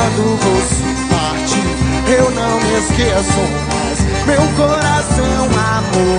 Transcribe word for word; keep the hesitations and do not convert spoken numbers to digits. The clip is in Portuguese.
quando você partir, eu não me esqueço mais. Meu coração, amor,